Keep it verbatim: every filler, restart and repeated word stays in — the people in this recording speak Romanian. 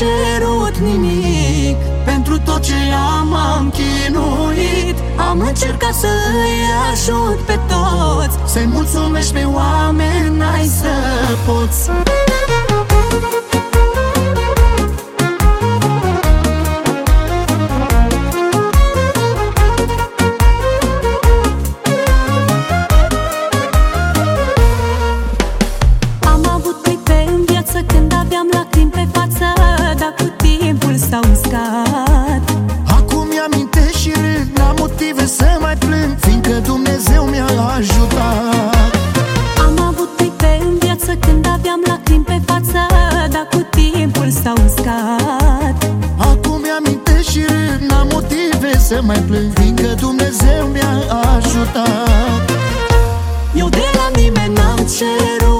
cerut nimic. Pentru tot ce am, am chinuit. Am încercat să îi ajut pe toți, să-i mulțumești pe oameni, n-ai să poți. Când aveam lacrimi pe față, dar cu timpul s-au uscat. Acum mi-amintesc și râd, n-am motive să mai plâng, fiindcă Dumnezeu mi-a ajutat. Am avut clipe în viață când aveam lacrimi pe față, dar cu timpul s-au uscat. Acum mi-amintesc și râd, n-am motive să mai plâng, fiindcă Dumnezeu mi-a ajutat. Eu de la nimeni n-am cerut